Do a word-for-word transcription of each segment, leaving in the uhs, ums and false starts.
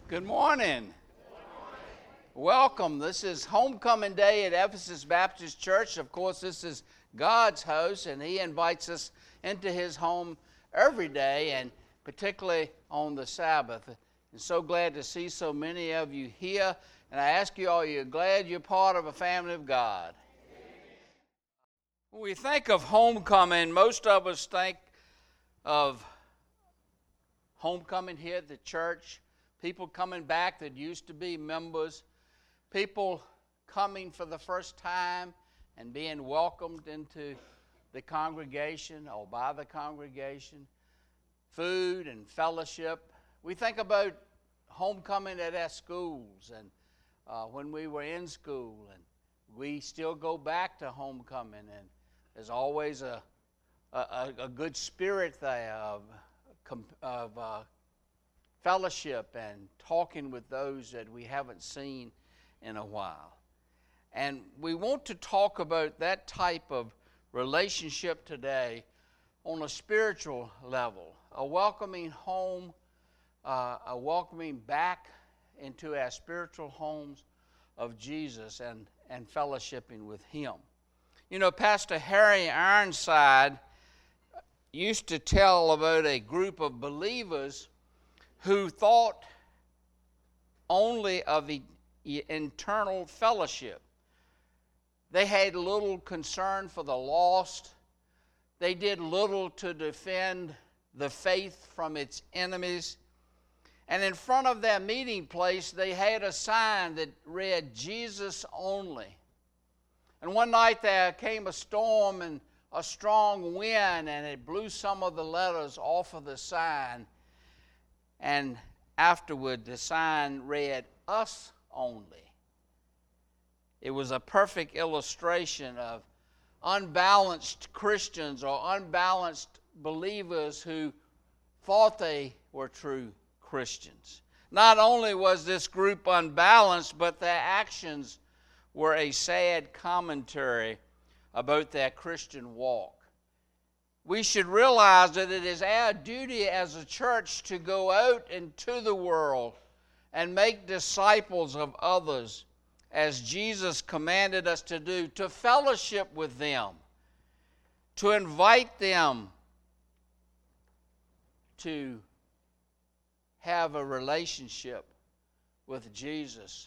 Good morning. Welcome. This is Homecoming Day at Ephesus Baptist Church. Of course, this is God's house, and He invites us into His home every day, and particularly on the Sabbath. And so glad to see so many of you here. And I ask you, are you glad you're part of a family of God? When we think of homecoming, most of us think of homecoming here at the church. People coming back that used to be members, people coming for the first time and being welcomed into the congregation or by the congregation, food and fellowship. We think about homecoming at our schools and uh, when we were in school, and we still go back to homecoming, and there's always a, a, a good spirit there of, of uh, fellowship and talking with those that we haven't seen in a while. And we want to talk about that type of relationship today on a spiritual level, a welcoming home, uh, a welcoming back into our spiritual homes of Jesus and, and fellowshipping with Him. You know, Pastor Harry Ironside used to tell about a group of believers who thought only of the internal fellowship. They had little concern for the lost. They did little to defend the faith from its enemies. And in front of their meeting place, they had a sign that read, Jesus only. And one night there came a storm and a strong wind, and it blew some of the letters off of the sign. And afterward, the sign read, us only. It was a perfect illustration of unbalanced Christians or unbalanced believers who thought they were true Christians. Not only was this group unbalanced, but their actions were a sad commentary about their Christian walk. We should realize that it is our duty as a church to go out into the world and make disciples of others as Jesus commanded us to do, to fellowship with them, to invite them to have a relationship with Jesus,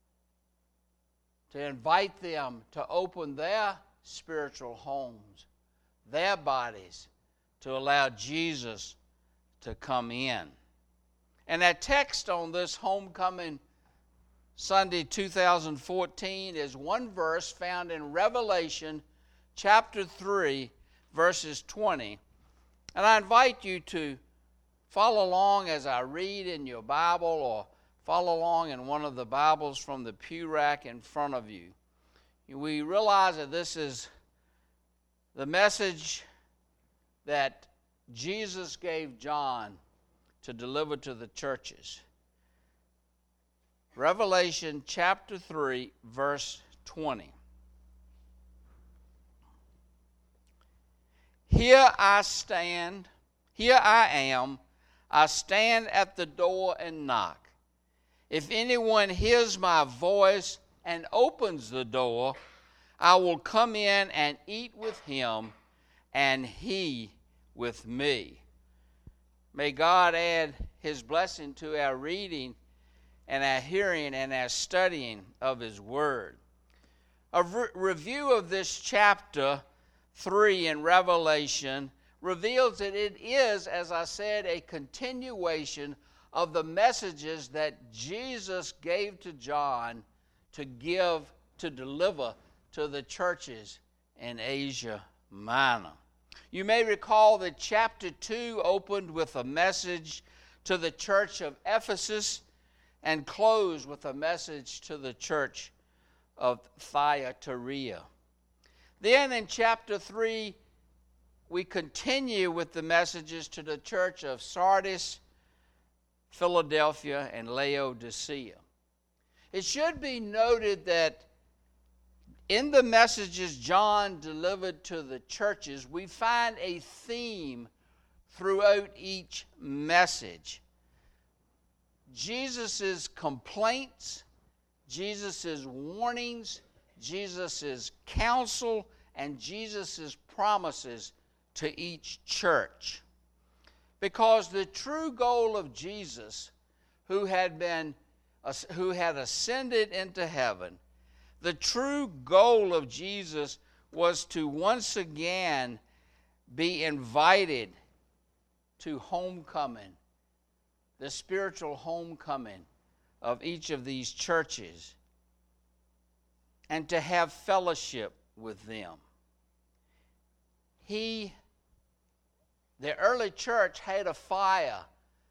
to invite them to open their spiritual homes, their bodies, to allow Jesus to come in. And our text on this Homecoming Sunday two thousand fourteen is one verse found in Revelation chapter three, verses twenty. And I invite you to follow along as I read in your Bible, or follow along in one of the Bibles from the pew rack in front of you. We realize that this is the message that Jesus gave John to deliver to the churches. Revelation chapter three, verse twenty. Here I stand, here I am, I stand at the door and knock. If anyone hears my voice and opens the door, I will come in and eat with him, and he with me. May God add His blessing to our reading and our hearing and our studying of His Word. A re- review of this chapter three in Revelation reveals that it is, as I said, a continuation of the messages that Jesus gave to John to give, to deliver to the churches in Asia Minor. You may recall that chapter two opened with a message to the church of Ephesus and closed with a message to the church of Thyatira. Then in chapter three, we continue with the messages to the church of Sardis, Philadelphia, and Laodicea. It should be noted that in the messages John delivered to the churches, we find a theme throughout each message. Jesus' complaints, Jesus' warnings, Jesus' counsel, and Jesus' promises to each church. Because the true goal of Jesus, who had been, who had ascended into heaven, the true goal of Jesus was to once again be invited to homecoming, the spiritual homecoming of each of these churches, and to have fellowship with them. He, the early church had a fire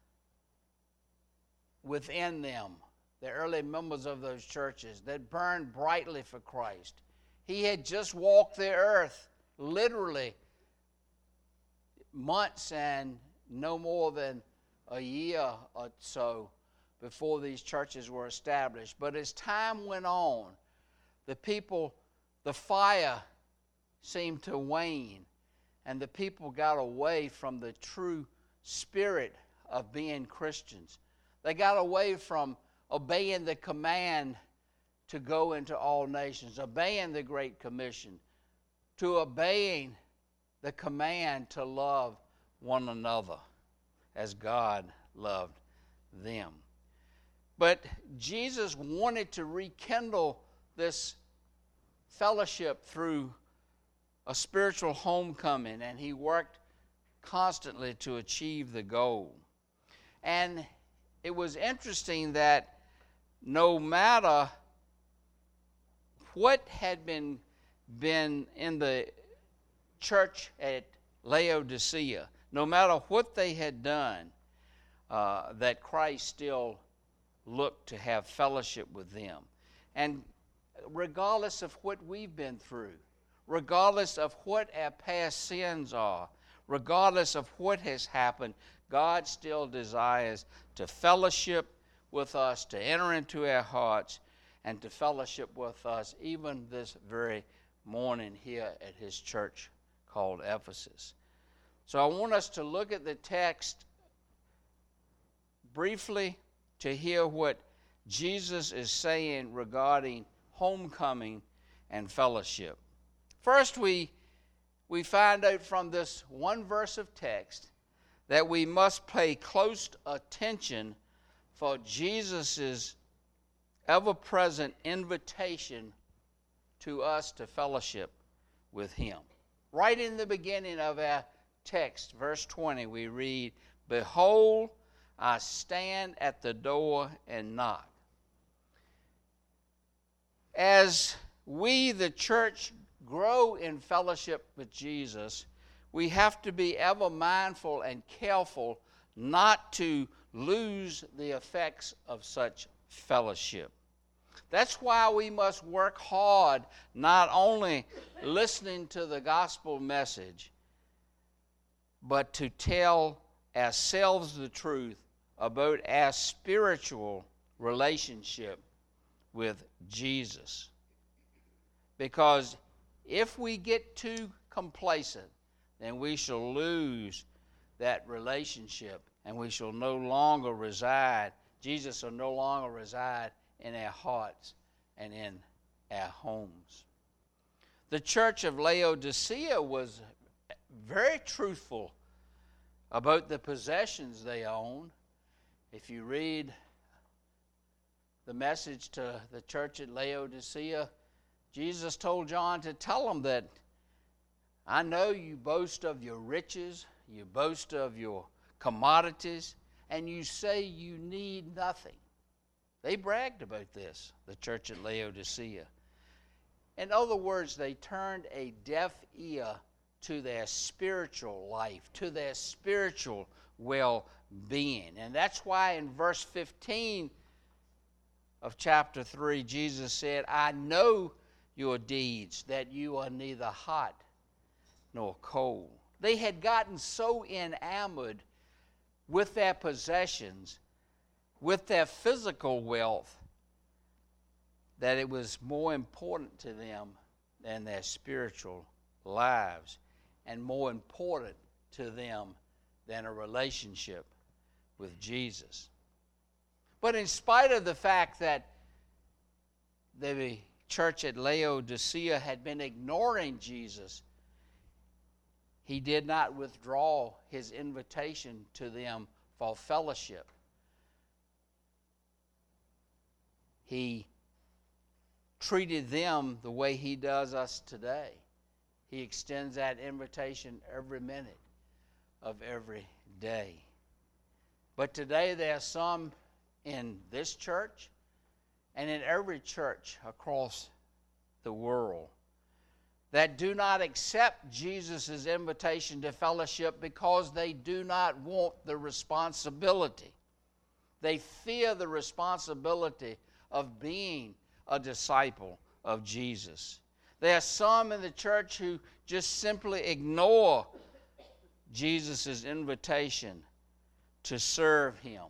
within them, the early members of those churches, that burned brightly for Christ. He had just walked the earth, literally, months and no more than a year or so before these churches were established. But as time went on, the people, the fire seemed to wane, and the people got away from the true spirit of being Christians. They got away from obeying the command to go into all nations, obeying the Great Commission, to obeying the command to love one another as God loved them. But Jesus wanted to rekindle this fellowship through a spiritual homecoming, and he worked constantly to achieve the goal. And it was interesting that no matter what had been, been in the church at Laodicea, no matter what they had done, uh, that Christ still looked to have fellowship with them. And regardless of what we've been through, regardless of what our past sins are, regardless of what has happened, God still desires to fellowship with us, to enter into our hearts, and to fellowship with us even this very morning here at his church called Ephesus. So I want us to look at the text briefly to hear what Jesus is saying regarding homecoming and fellowship. First, we, we find out from this one verse of text that we must pay close attention for Jesus' ever-present invitation to us to fellowship with him. Right in the beginning of our text, verse twenty, we read, "Behold, I stand at the door and knock." As we, the church, grow in fellowship with Jesus, we have to be ever mindful and careful not to lose the effects of such fellowship. That's why we must work hard, not only listening to the gospel message, but to tell ourselves the truth about our spiritual relationship with Jesus. Because if we get too complacent, then we shall lose that relationship, and we shall no longer reside, Jesus will no longer reside in our hearts and in our homes. The church of Laodicea was very truthful about the possessions they owned. If you read the message to the church at Laodicea, Jesus told John to tell them that, "I know you boast of your riches, you boast of your commodities, and you say you need nothing." They bragged about this, the church at Laodicea. In other words, they turned a deaf ear to their spiritual life, to their spiritual well-being. And that's why in verse fifteen of chapter three, Jesus said, "I know your deeds, that you are neither hot nor cold." They had gotten so enamored with their possessions, with their physical wealth, that it was more important to them than their spiritual lives, and more important to them than a relationship with Jesus. But in spite of the fact that the church at Laodicea had been ignoring Jesus, he did not withdraw his invitation to them for fellowship. He treated them the way he does us today. He extends that invitation every minute of every day. But today there are some in this church and in every church across the world that do not accept Jesus' invitation to fellowship because they do not want the responsibility. They fear the responsibility of being a disciple of Jesus. There are some in the church who just simply ignore Jesus' invitation to serve him.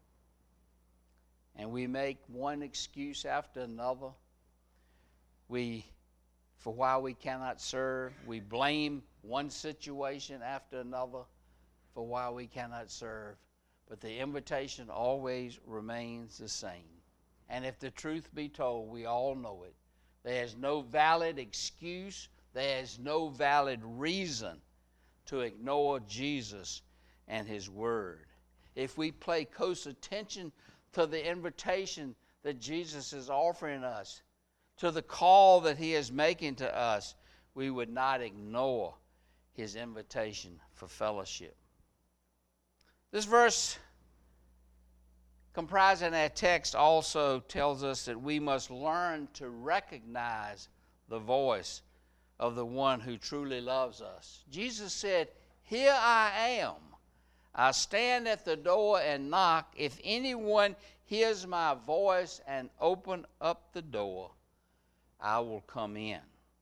And we make one excuse after another. We, for why we cannot serve. We blame one situation after another for why we cannot serve. But the invitation always remains the same. And if the truth be told, we all know it. There's no valid excuse. There's no valid reason to ignore Jesus and his word. If we pay close attention to the invitation that Jesus is offering us, to the call that he is making to us, we would not ignore his invitation for fellowship. This verse comprising our text also tells us that we must learn to recognize the voice of the one who truly loves us. Jesus said, "Here I am. I stand at the door and knock. If anyone hears my voice and open up the door, I will come in."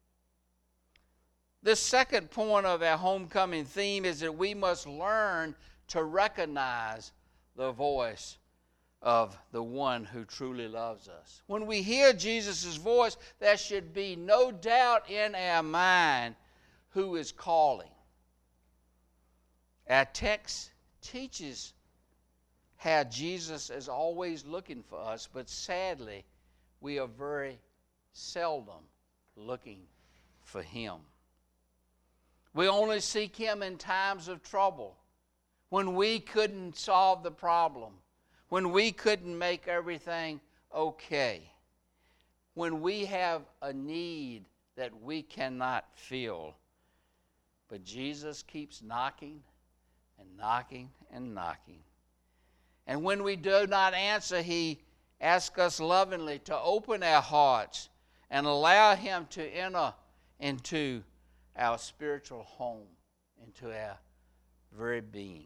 The second point of our homecoming theme is that we must learn to recognize the voice of the one who truly loves us. When we hear Jesus' voice, there should be no doubt in our mind who is calling. Our text teaches how Jesus is always looking for us, but sadly, we are very seldom looking for him. We only seek him in times of trouble, when we couldn't solve the problem, when we couldn't make everything okay, when we have a need that we cannot fill. But Jesus keeps knocking and knocking and knocking. And when we do not answer, he asks us lovingly to open our hearts and allow him to enter into our spiritual home, into our very being.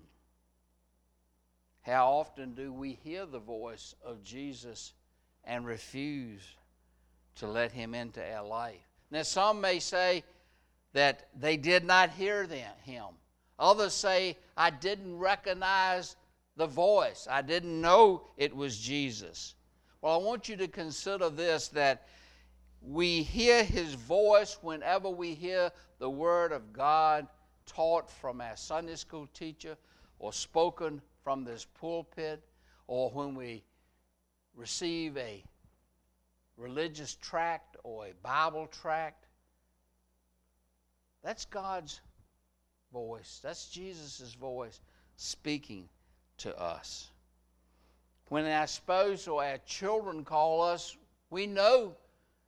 How often do we hear the voice of Jesus and refuse to let him into our life? Now, some may say that they did not hear them, him. Others say, I didn't recognize the voice. I didn't know it was Jesus. Well, I want you to consider this, that we hear his voice whenever we hear the word of God taught from our Sunday school teacher or spoken from this pulpit, or when we receive a religious tract or a Bible tract. That's God's voice. That's Jesus' voice speaking to us. When our spouse or our children call us, we know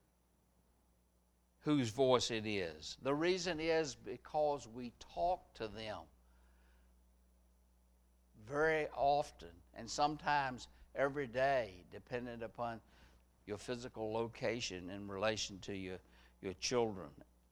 whose voice it is. The reason is because we talk to them very often, and sometimes every day, depending upon your physical location in relation to your, your children.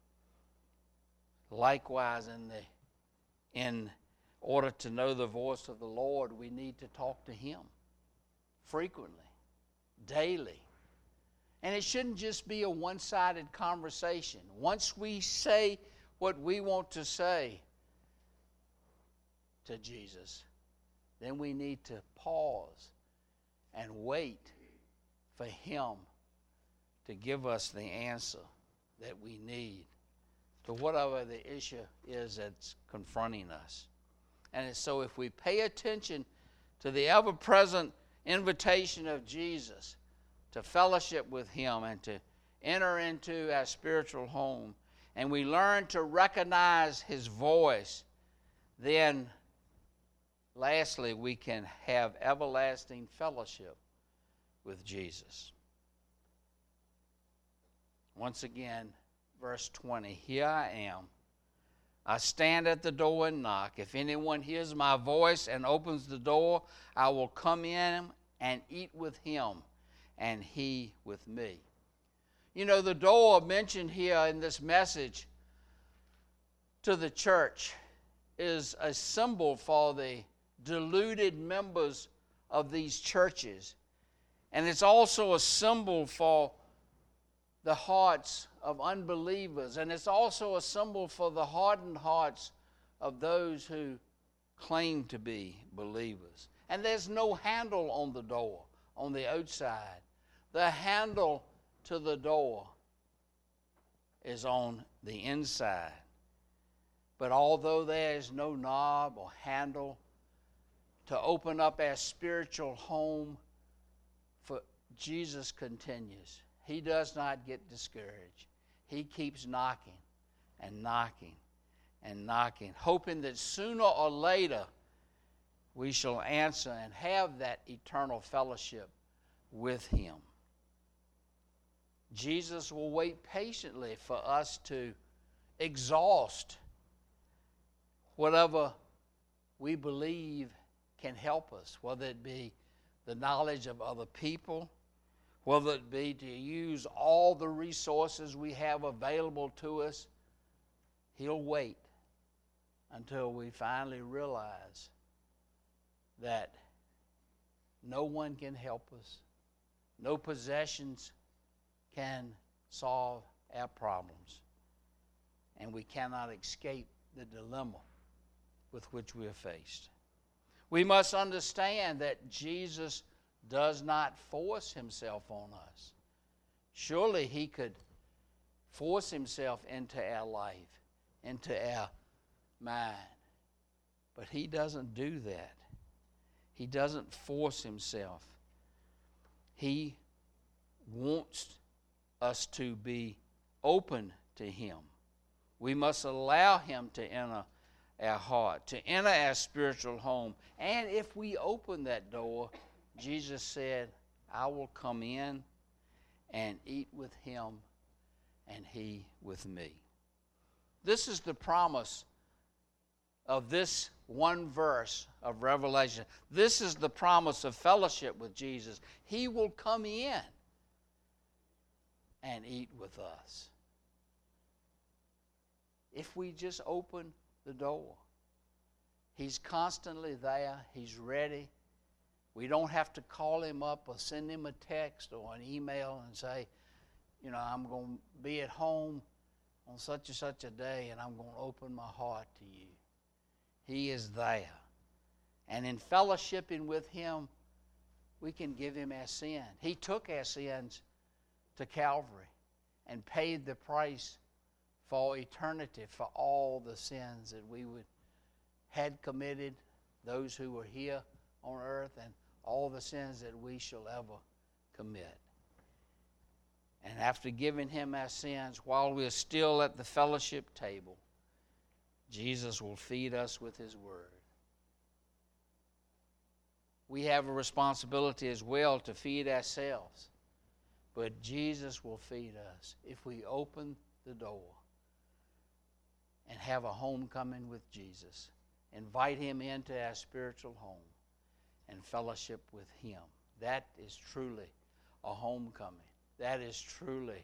Likewise, in the in order to know the voice of the Lord, we need to talk to him frequently, daily. And it shouldn't just be a one-sided conversation. Once we say what we want to say to Jesus, then we need to pause and wait for him to give us the answer that we need to whatever the issue is that's confronting us. And so if we pay attention to the ever-present invitation of Jesus to fellowship with Him and to enter into our spiritual home, and we learn to recognize His voice, then lastly, we can have everlasting fellowship with Jesus. Once again, verse twenty, here I am. I stand at the door and knock. If anyone hears my voice and opens the door, I will come in and eat with him, and he with me. You know, the door mentioned here in this message to the church is a symbol for the deluded members of these churches. And it's also a symbol for the hearts of unbelievers. And it's also a symbol for the hardened hearts of those who claim to be believers. And there's no handle on the door, on the outside. The handle to the door is on the inside. But although there is no knob or handle to open up our spiritual home, for Jesus continues. He does not get discouraged. He keeps knocking and knocking and knocking, hoping that sooner or later we shall answer and have that eternal fellowship with Him. Jesus will wait patiently for us to exhaust whatever we believe can help us, whether it be the knowledge of other people, whether it be to use all the resources we have available to us. He'll wait until we finally realize that no one can help us, no possessions can solve our problems, and we cannot escape the dilemma with which we are faced. We must understand that Jesus does not force Himself on us. Surely He could force Himself into our life, into our mind. But He doesn't do that. He doesn't force Himself. He wants us to be open to Him. We must allow Him to enter our heart, to enter our spiritual home. And if we open that door, Jesus said, I will come in and eat with Him and He with me. This is the promise of this one verse of Revelation. This is the promise of fellowship with Jesus. He will come in and eat with us. If we just open the door. He's constantly there. He's ready. We don't have to call Him up or send Him a text or an email and say, you know, I'm going to be at home on such and such a day and I'm going to open my heart to you. He is there. And in fellowshipping with Him, we can give Him our sin. He took our sins to Calvary and paid the price for eternity, for all the sins that we would had committed, those who were here on earth, and all the sins that we shall ever commit. And after giving Him our sins, while we're still at the fellowship table, Jesus will feed us with His Word. We have a responsibility as well to feed ourselves, but Jesus will feed us if we open the door and have a homecoming with Jesus. Invite Him into our spiritual home and fellowship with Him. That is truly a homecoming. That is truly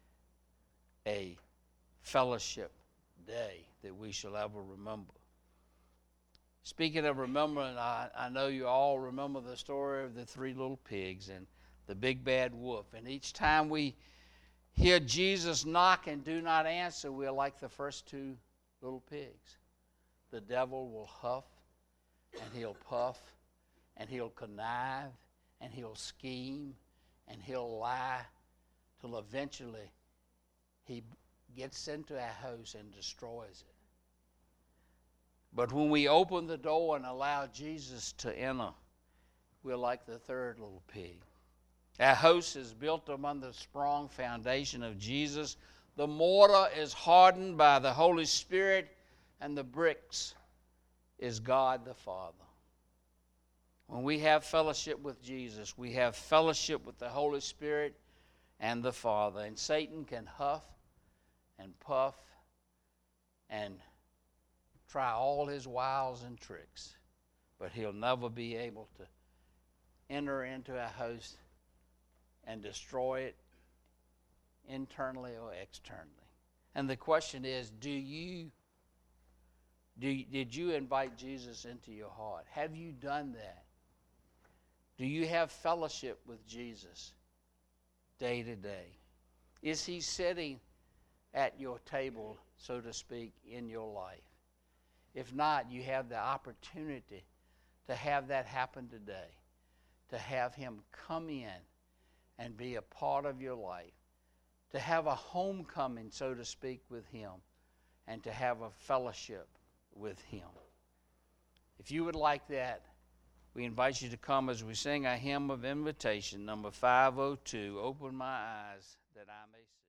a fellowship day that we shall ever remember. Speaking of remembering, I, I know you all remember the story of the three little pigs and the big bad wolf. And each time we hear Jesus knock and do not answer, we're like the first two little pigs. The devil will huff and he'll puff and he'll connive and he'll scheme and he'll lie till eventually he gets into our house and destroys it. But when we open the door and allow Jesus to enter, we're like the third little pig. Our house is built upon the strong foundation of Jesus. The mortar is hardened by the Holy Spirit, and the bricks is God the Father. When we have fellowship with Jesus, we have fellowship with the Holy Spirit and the Father. And Satan can huff and puff and try all his wiles and tricks, but he'll never be able to enter into our house and destroy it internally or externally. And the question is, do you, do you, did you invite Jesus into your heart? Have you done that? Do you have fellowship with Jesus day to day? Is he sitting at your table, so to speak, in your life? If not, you have the opportunity to have that happen today, to have him come in and be a part of your life, to have a homecoming, so to speak, with him, and to have a fellowship with him. If you would like that, we invite you to come as we sing our hymn of invitation, number five oh two, Open My Eyes That I May See.